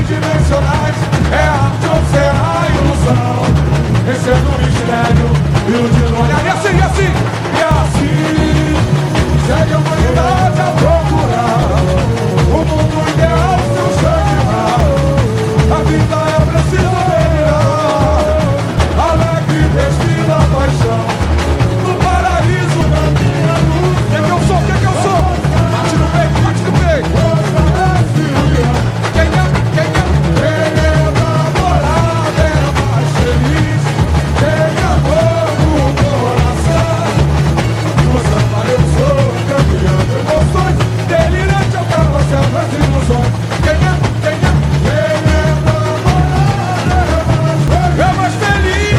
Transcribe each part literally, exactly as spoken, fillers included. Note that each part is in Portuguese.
tridimensionais. É a arte ou será a ilusão? Esse é o mistério e o dilúvio. E assim, e assim, e assim segue a humanidade a procurar o mundo ideal, seu sangue mal. A vida é preciso delirar, alegre respira a paixão. No paraíso da minha luz. O que é que eu sou? O que é que eu sou? Bate no peito, bate no peito. Quem é? Quem é? Quem é namorado é mais feliz. Quem amor no coração. No samba eu sou campeão de emoções. Delirante ao carrossel das ilusões. Quem é? Quem é? Quem é namorado é mais feliz.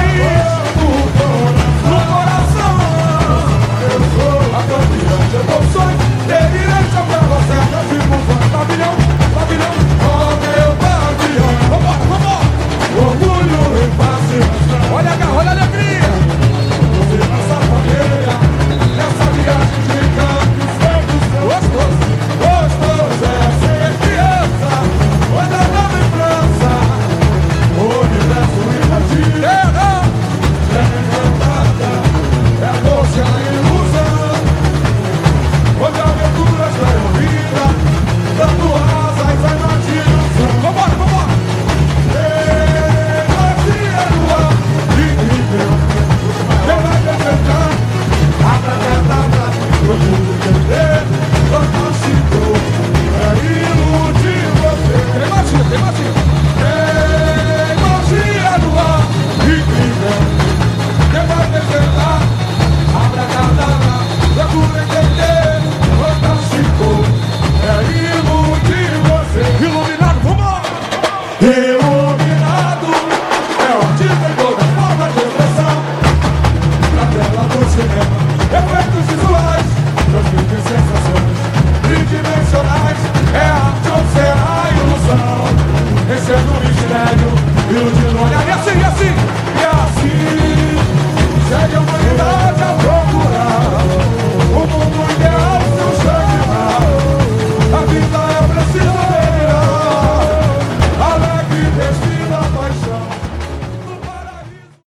No coração eu sou a campeã de emoções. Delirante ao carrossel das ilusões. Pavilhão, pavilhão, oh meu pavilhão. Vambora, vambora. Orgulho e fascinação. Olha a garra, olha a alegria. Você nossa família nessa viagem de campos santos. Gostoso, gostoso é ser criança. Olha na lembrança. O universo invadido. Terra é encantada. É doce a ilusão. Onde aventuras ganham vida, dando asas à imaginação. Vambora, vambora! Ei, magia no ar, incrível. Quem vai defender? Abracadabra, procuro entender. Fantástico, é iludir você. Tem magia, tem magia. Ei, magia no ar, incrível. Quem vai defender? Abracadabra, procuro entender. Fantástico, é iludir você. Iluminado, vamos! Iluminado é o artista em toda forma de expressão. Na tela do cinema, efeitos visuais, transmitem sensações tridimensionais. É a arte ou será a ilusão? Esse é o mistério e o dilúvio. E assim, e assim, e assim segue a humanidade.